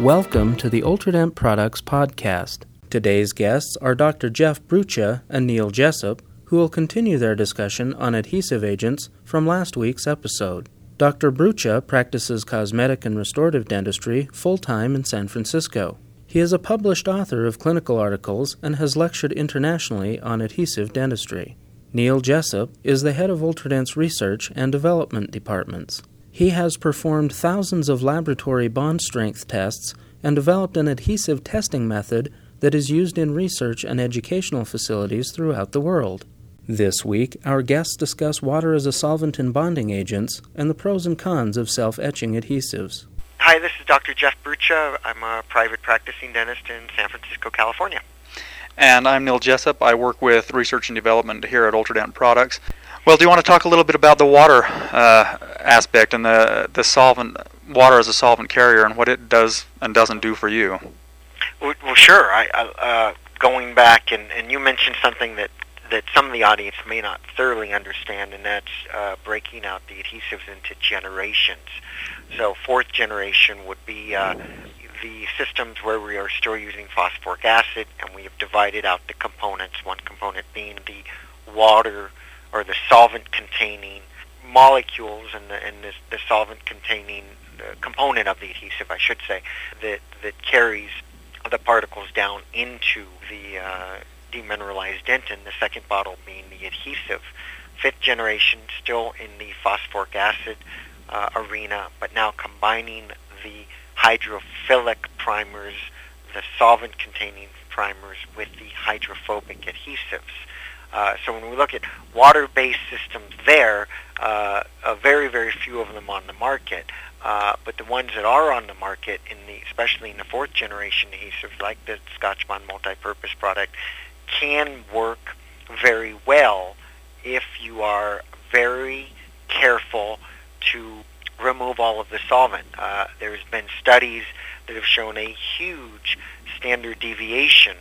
Welcome to the Ultradent Products Podcast. Today's guests are Dr. Jeff Brucha and Neil Jessup, who will continue their discussion on adhesive agents from last week's episode. Dr. Brucha practices cosmetic and restorative dentistry full-time in San Francisco. He is a published author of clinical articles and has lectured internationally on adhesive dentistry. Neil Jessup is the head of Ultradent's research and development departments. He has performed thousands of laboratory bond strength tests and developed an adhesive testing method that is used in research and educational facilities throughout the world. This week, our guests discuss water as a solvent in bonding agents and the pros and cons of self-etching adhesives. Hi, this is Dr. Jeff Brucha. I'm a private practicing dentist in San Francisco, California. And I'm Neil Jessup. I work with research and development here at Ultradent Products. Well, do you want to talk a little bit about the water aspect and the solvent, water as a solvent carrier, and what it does and doesn't do for you? Well, sure. Going back, and you mentioned something that some of the audience may not thoroughly understand, and that's breaking out the adhesives into generations. So fourth generation would be the systems where we are still using phosphoric acid, and we have divided out the components, one component being the water or the solvent-containing molecules and the solvent-containing component of the adhesive, I should say, that carries the particles down into the demineralized dentin, the second bottle being the adhesive. Fifth generation, still in the phosphoric acid arena, but now combining the hydrophilic primers, the solvent-containing primers, with the hydrophobic adhesives. So when we look at water-based systems there, very, very few of them on the market. But the ones that are on the market, especially in the fourth generation adhesives, like the Scotch-Bond multi-purpose product, can work very well if you are very careful to remove all of the solvent. There's been studies that have shown a huge standard deviation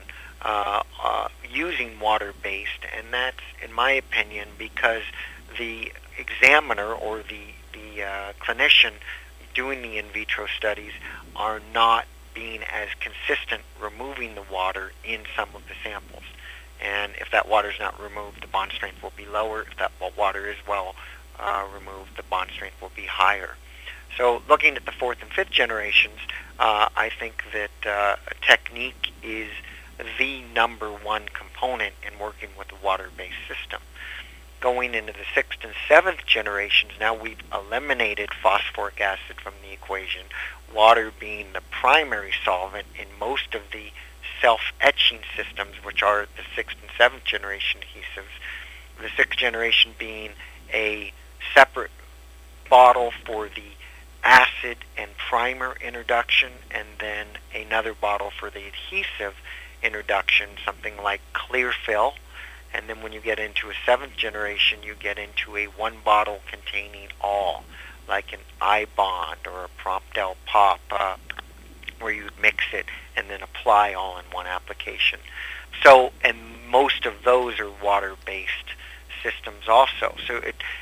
using water-based, and that's, in my opinion, because the examiner or the clinician doing the in vitro studies are not being as consistent removing the water in some of the samples. And if that water is not removed, the bond strength will be lower. If that water is well removed, the bond strength will be higher. So looking at the fourth and fifth generations, I think that technique is the number one component in working with a water-based system. Going into the sixth and seventh generations, now we've eliminated phosphoric acid from the equation, water being the primary solvent in most of the self-etching systems, which are the sixth and seventh generation adhesives. The sixth generation being a separate bottle for the acid and primer introduction, and then another bottle for the adhesive introduction, something like Clearfill. And then when you get into a seventh generation, you get into a one bottle containing all, like an I-Bond or a Promptel Pop, where you would mix it and then apply all in one application. So, and most of those are water-based systems also. So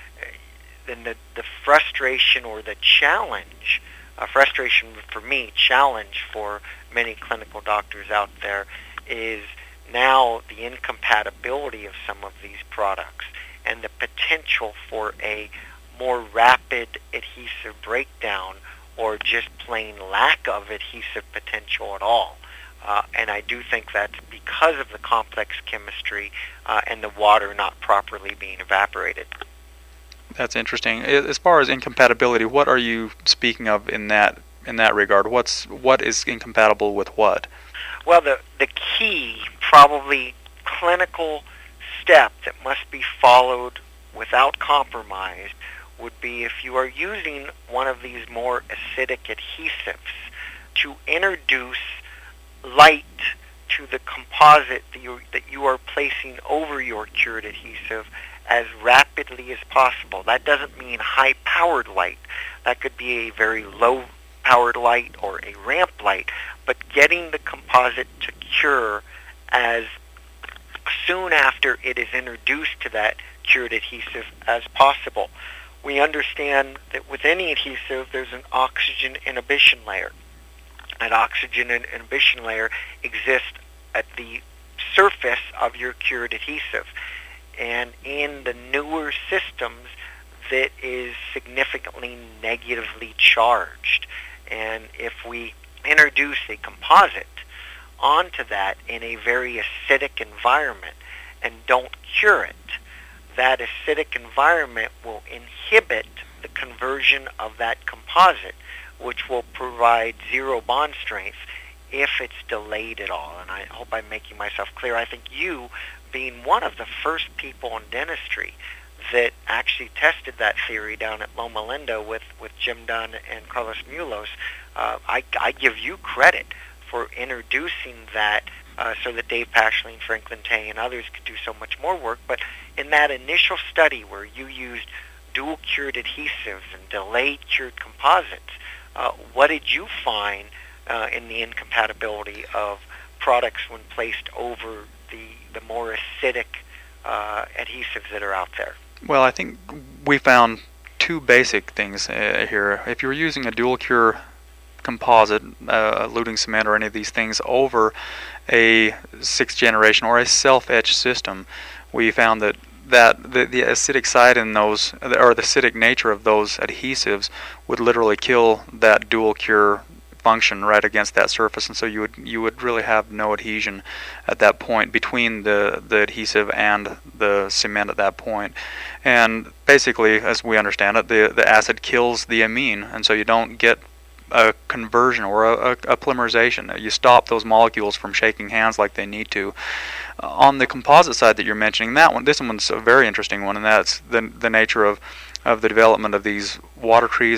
then the frustration or the challenge, frustration for me, challenge for many clinical doctors out there, is now the incompatibility of some of these products and the potential for a more rapid adhesive breakdown or just plain lack of adhesive potential at all. And I do think that's because of the complex chemistry and the water not properly being evaporated. That's interesting. As far as incompatibility, what are you speaking of in that regard? What is incompatible with what? Well, the key, probably clinical step that must be followed without compromise would be, if you are using one of these more acidic adhesives, to introduce light to the composite that you are placing over your cured adhesive as rapidly as possible. That doesn't mean high-powered light. That could be a very low-powered light or a ramp light, but getting the composite to cure as soon after it is introduced to that cured adhesive as possible. We understand that with any adhesive, there's an oxygen inhibition layer. That oxygen inhibition layer exists at the surface of your cured adhesive. And in the newer systems, that is significantly negatively charged. And if we introduce a composite onto that in a very acidic environment and don't cure it, that acidic environment will inhibit the conversion of that composite, which will provide zero bond strength if it's delayed at all. And I hope I'm making myself clear. I think you, being one of the first people in dentistry that actually tested that theory down at Loma Linda with Jim Dunn and Carlos Mulos, I give you credit for introducing that so that Dave Pashley and Franklin Tay and others could do so much more work. But in that initial study where you used dual cured adhesives and delayed cured composites, what did you find in the incompatibility of products when placed over the more acidic adhesives that are out there? Well, I think we found two basic things here. If you're using a dual cure composite, eluting cement or any of these things over a sixth generation or a self-etch system, we found that the acidic side in those, or the acidic nature of those adhesives, would literally kill that dual cure function right against that surface, and so you would really have no adhesion at that point between the adhesive and the cement at that point. And basically, as we understand it, the acid kills the amine, and so you don't get a conversion or a polymerization. You stop those molecules from shaking hands like they need to. On the composite side that you're mentioning, this one's a very interesting one, and that's the nature of the development of these water trees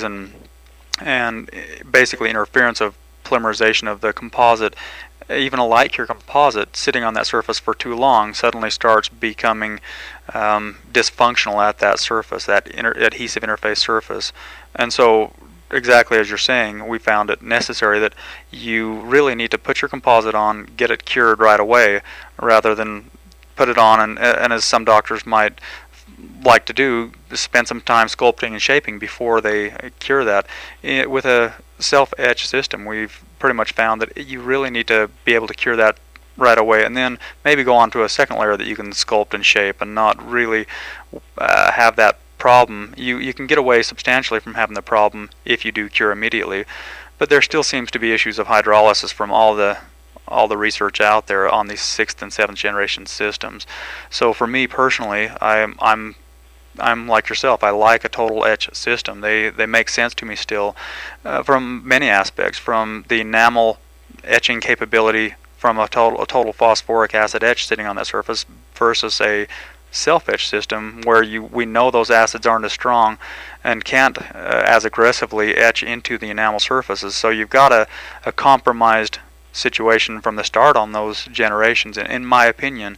and basically interference of polymerization of the composite. Even a light cure composite sitting on that surface for too long suddenly starts becoming dysfunctional at that surface, that adhesive interface surface. And so, exactly as you're saying, we found it necessary that you really need to put your composite on, get it cured right away, rather than put it on and as some doctors might like to do, spend some time sculpting and shaping before they cure that. With a self-etch system, we've pretty much found that you really need to be able to cure that right away, and then maybe go on to a second layer that you can sculpt and shape and not really have that problem. You can get away substantially from having the problem if you do cure immediately, but there still seems to be issues of hydrolysis from all the research out there on these 6th and 7th generation systems. So for me personally, I'm like yourself. I like a total etch system. They make sense to me still from many aspects, from the enamel etching capability from a total phosphoric acid etch sitting on that surface versus a self-etch system where we know those acids aren't as strong and can't as aggressively etch into the enamel surfaces. So you've got a compromised situation from the start on those generations. In my opinion,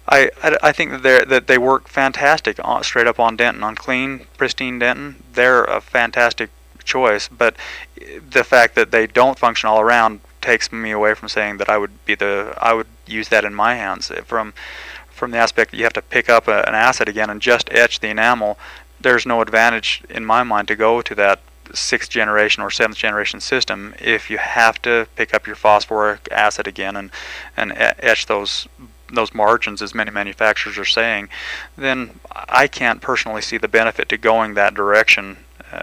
I think that they work fantastic straight up on Denton, on clean, pristine Denton. They're a fantastic choice, but the fact that they don't function all around takes me away from saying that I would use that in my hands. From the aspect that you have to pick up an acid again and just etch the enamel, there's no advantage in my mind to go to that 6th generation or 7th generation system if you have to pick up your phosphoric acid again and etch those margins, as many manufacturers are saying. Then I can't personally see the benefit to going that direction.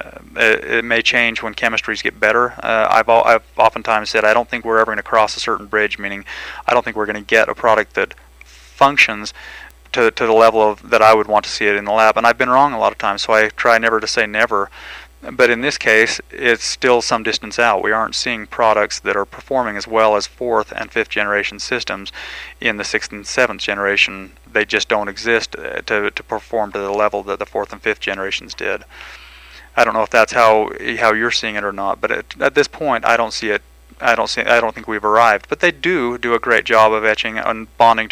It may change when chemistries get better. I've oftentimes said I don't think we're ever going to cross a certain bridge, meaning I don't think we're going to get a product that functions to the level of that I would want to see it in the lab. And I've been wrong a lot of times, so I try never to say never. But in this case, it's still some distance out. We aren't seeing products that are performing as well as 4th and 5th generation systems in the 6th and 7th generation. They just don't exist to perform to the level that the 4th and 5th generations did. I don't know if that's how you're seeing it or not, but at this point, I don't see it. I don't think we've arrived. But they do a great job of etching and bonding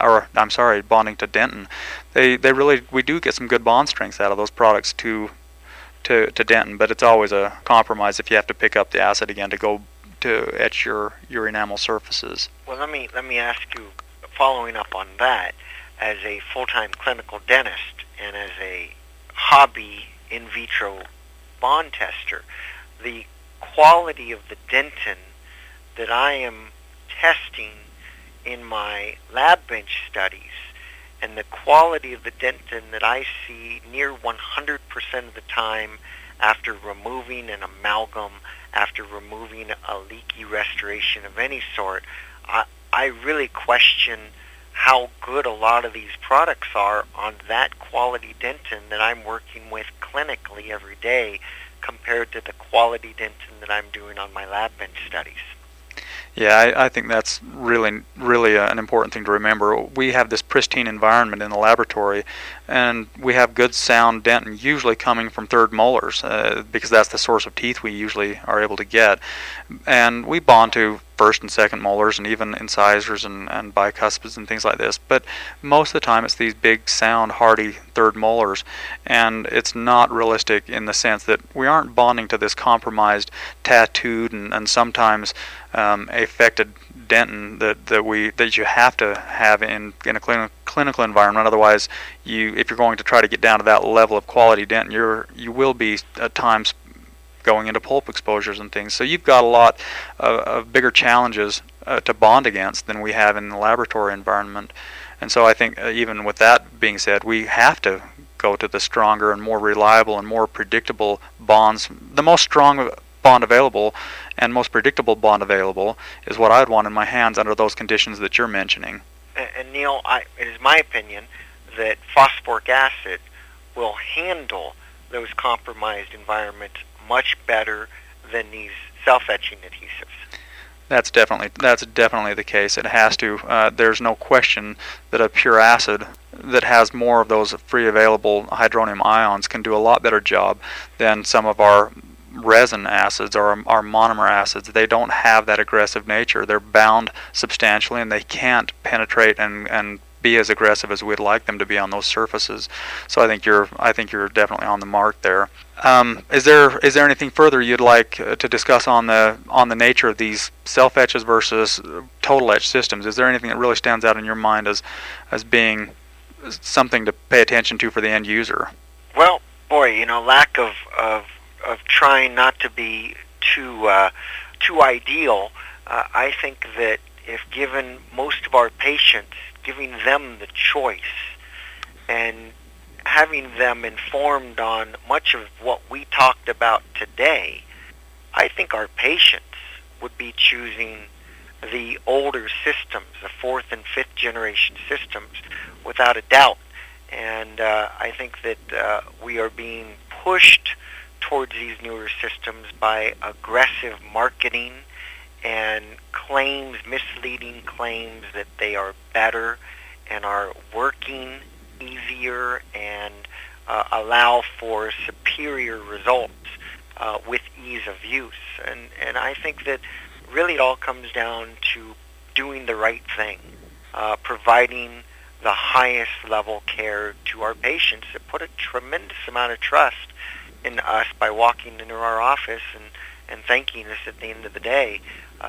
to Denton. We do get some good bond strengths out of those products to Denton, but it's always a compromise if you have to pick up the acid again to go to etch your enamel surfaces. Well, let me ask you, following up on that, as a full-time clinical dentist and as a hobby in vitro bond tester, the quality of the Denton that I am testing in my lab bench studies and the quality of the dentin that I see near 100% of the time after removing an amalgam, after removing a leaky restoration of any sort, I really question how good a lot of these products are on that quality dentin that I'm working with clinically every day compared to the quality dentin that I'm doing on my lab bench studies. Yeah, I think that's really an important thing to remember. We have this pristine environment in the laboratory, and we have good sound dentin usually coming from third molars because that's the source of teeth we usually are able to get. And we bond to first and second molars and even incisors and bicuspids and things like this. But most of the time it's these big, sound, hardy third molars, and it's not realistic in the sense that we aren't bonding to this compromised, tattooed, and sometimes affected dentin that you have to have in a clinical environment. Otherwise, if you're going to try to get down to that level of quality dentin, you will be at times going into pulp exposures and things. So you've got a lot of bigger challenges to bond against than we have in the laboratory environment. And so I think even with that being said, we have to go to the stronger and more reliable and more predictable bonds. The most strong bond available and most predictable bond available is what I'd want in my hands under those conditions that you're mentioning. And Neil, it is my opinion that phosphoric acid will handle those compromised environments much better than these self-etching adhesives. That's definitely the case. It has to. There's no question that a pure acid that has more of those free available hydronium ions can do a lot better job than some of our resin acids or our monomer acids. They don't have that aggressive nature. They're bound substantially, and they can't penetrate and be as aggressive as we'd like them to be on those surfaces. So I think you're definitely on the mark there. Is there anything further you'd like to discuss on the nature of these self etches versus total etch systems? Is there anything that really stands out in your mind as being something to pay attention to for the end user? Well, boy, lack of trying not to be too ideal. I think that if given most of our patients, giving them the choice and having them informed on much of what we talked about today, I think our patients would be choosing the older systems, the fourth and fifth generation systems, without a doubt. And I think that we are being pushed towards these newer systems by aggressive marketing and misleading claims that they are better and are working easier and allow for superior results with ease of use. And I think that really it all comes down to doing the right thing, providing the highest level care to our patients that put a tremendous amount of trust in us by walking into our office and thanking us at the end of the day.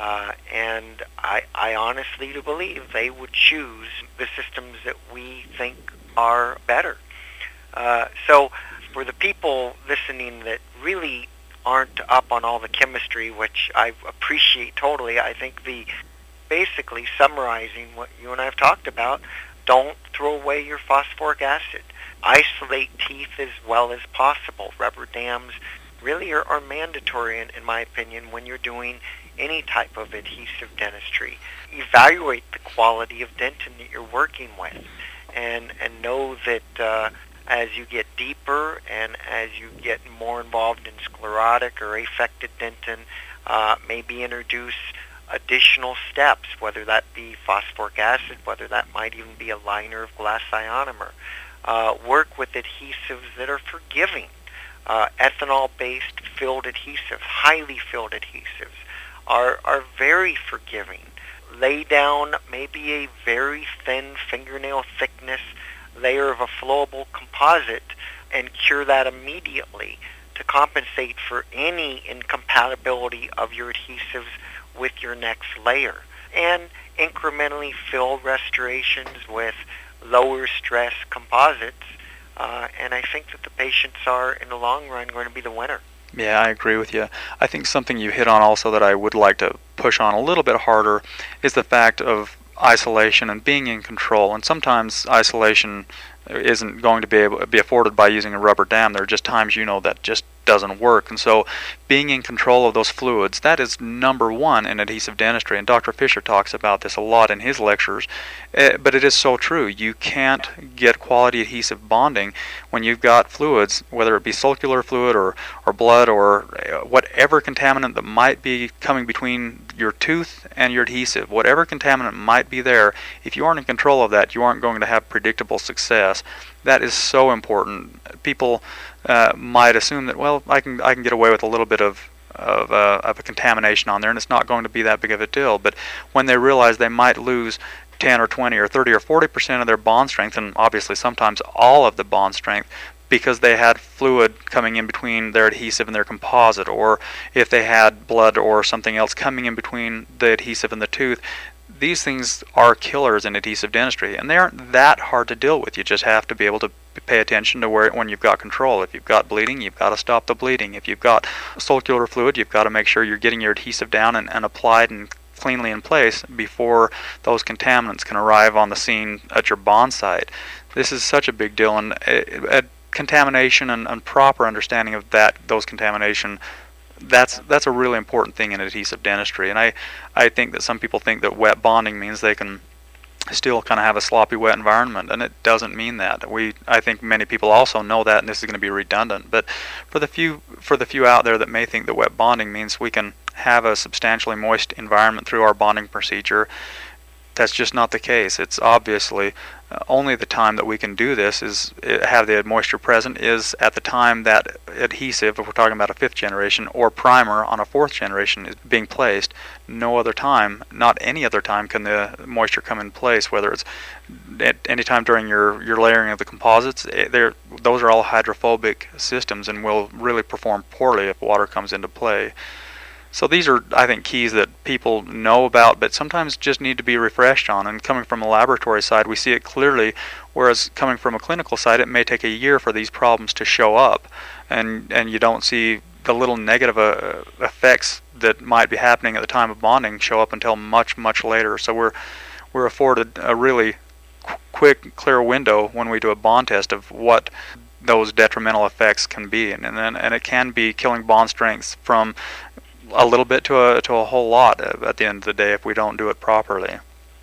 And I honestly do believe they would choose the systems that we think are better. So for the people listening that really aren't up on all the chemistry, which I appreciate totally, I think basically summarizing what you and I have talked about, don't throw away your phosphoric acid. Isolate teeth as well as possible. Rubber dams really are mandatory, in my opinion, when you're doing any type of adhesive dentistry. Evaluate the quality of dentin that you're working with, and know that as you get deeper and as you get more involved in sclerotic or affected dentin, maybe introduce additional steps, whether that be phosphoric acid, whether that might even be a liner of glass ionomer. Work with adhesives that are forgiving. Ethanol-based filled adhesives, highly filled adhesives, are very forgiving. Lay down maybe a very thin fingernail thickness layer of a flowable composite and cure that immediately to compensate for any incompatibility of your adhesives with your next layer. And incrementally fill restorations with lower stress composites. And I think that the patients are, in the long run, going to be the winner. Yeah, I agree with you. I think something you hit on also that I would like to push on a little bit harder is the fact of isolation and being in control. And sometimes isolation isn't going to be afforded by using a rubber dam. There are just times that just doesn't work. And so being in control of those fluids, that is number one in adhesive dentistry. And Dr. Fisher talks about this a lot in his lectures. But it is so true. You can't get quality adhesive bonding when you've got fluids, whether it be sulcular fluid or blood or whatever contaminant that might be coming between your tooth and your adhesive. Whatever contaminant might be there, if you aren't in control of that, you aren't going to have predictable success. That is so important. People might assume that, well, I can get away with a little bit of a contamination on there, and it's not going to be that big of a deal. But when they realize they might lose 10 or 20 or 30 or 40% of their bond strength, and obviously sometimes all of the bond strength, because they had fluid coming in between their adhesive and their composite, or if they had blood or something else coming in between the adhesive and the tooth. These things are killers in adhesive dentistry, and they aren't that hard to deal with. You just have to be able to pay attention to when you've got control. If you've got bleeding, you've got to stop the bleeding. If you've got sulcular fluid, you've got to make sure you're getting your adhesive down and applied and cleanly in place before those contaminants can arrive on the scene at your bond site. This is such a big deal, and contamination and proper understanding of those contamination, that's a really important thing in adhesive dentistry. And I think that some people think that wet bonding means they can still kind of have a sloppy wet environment, and it doesn't mean that. I think many people also know that, and this is going to be redundant. But for the few out there that may think that wet bonding means we can have a substantially moist environment through our bonding procedure, that's just not the case. It's obviously only the time that we can do this is have the moisture present is at the time that adhesive, if we're talking about a 5th generation, or primer on a 4th generation is being placed. No other time, not any other time, can the moisture come in place, whether it's at any time during your layering of the composites. Those are all hydrophobic systems and will really perform poorly if water comes into play. So these are, I think, keys that people know about, but sometimes just need to be refreshed on. And coming from a laboratory side, we see it clearly, whereas coming from a clinical side, it may take a year for these problems to show up, and you don't see the little negative effects that might be happening at the time of bonding show up until much, much later. So we're afforded a really quick, clear window when we do a bond test of what those detrimental effects can be, and it can be killing bond strengths from a little bit to a whole lot at the end of the day if we don't do it properly.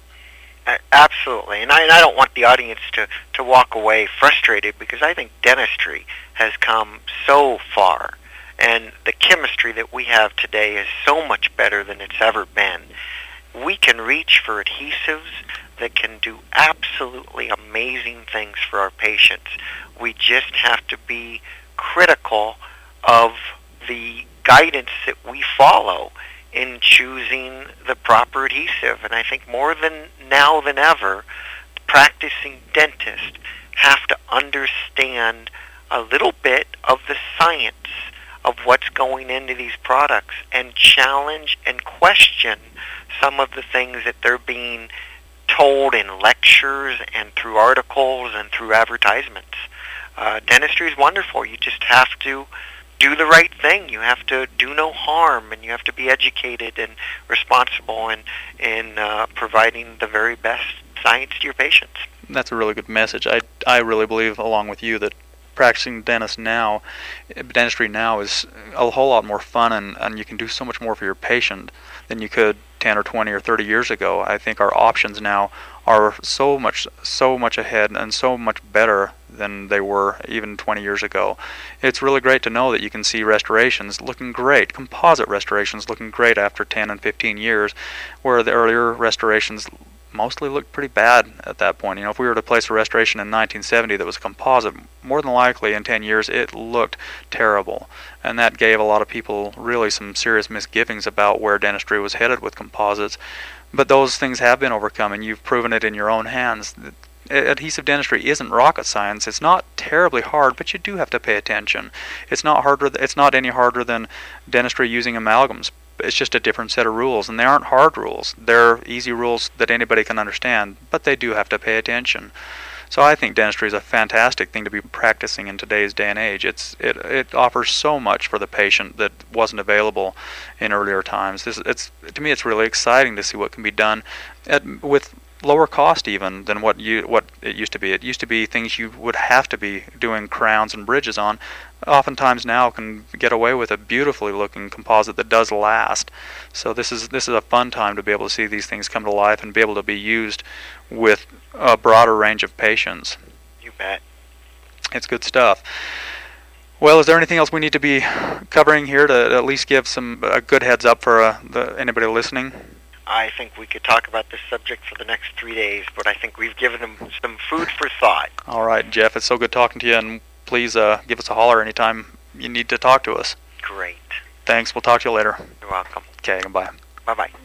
Absolutely, and I don't want the audience to walk away frustrated, because I think dentistry has come so far, and the chemistry that we have today is so much better than it's ever been. We can reach for adhesives that can do absolutely amazing things for our patients. We just have to be critical of the guidance that we follow in choosing the proper adhesive. And I think more than now than ever, practicing dentists have to understand a little bit of the science of what's going into these products and challenge and question some of the things that they're being told in lectures and through articles and through advertisements. Dentistry is wonderful. You just have to do the right thing. You have to do no harm, and you have to be educated and responsible in providing the very best science to your patients. That's a really good message. I really believe, along with you, that practicing dentistry now is a whole lot more fun, and you can do so much more for your patient than you could 10 or 20 or 30 years ago. I think our options now are so much ahead and so much better than they were even 20 years ago. It's really great to know that you can see restorations looking great, composite restorations looking great after 10 and 15 years, where the earlier restorations mostly looked pretty bad at that point. If we were to place a restoration in 1970 that was composite, more than likely in 10 years it looked terrible. And that gave a lot of people really some serious misgivings about where dentistry was headed with composites. But those things have been overcome, and you've proven it in your own hands. Adhesive dentistry isn't rocket science. It's not terribly hard, but you do have to pay attention. It's not any harder than dentistry using amalgams. It's just a different set of rules, and they aren't hard rules. They're easy rules that anybody can understand, but they do have to pay attention. So I think dentistry is a fantastic thing to be practicing in today's day and age. It offers so much for the patient that wasn't available in earlier times. To me, it's really exciting to see what can be done with lower cost even than what it used to be. It used to be things you would have to be doing crowns and bridges on. Oftentimes now can get away with a beautifully looking composite that does last. So this is a fun time to be able to see these things come to life and be able to be used with a broader range of patients. You bet. It's good stuff. Well, is there anything else we need to be covering here to at least give a good heads up for anybody listening? I think we could talk about this subject for the next 3 days, but I think we've given them some food for thought. All right, Jeff, it's so good talking to you, and please give us a holler anytime you need to talk to us. Great. Thanks. We'll talk to you later. You're welcome. Okay, goodbye. Bye-bye.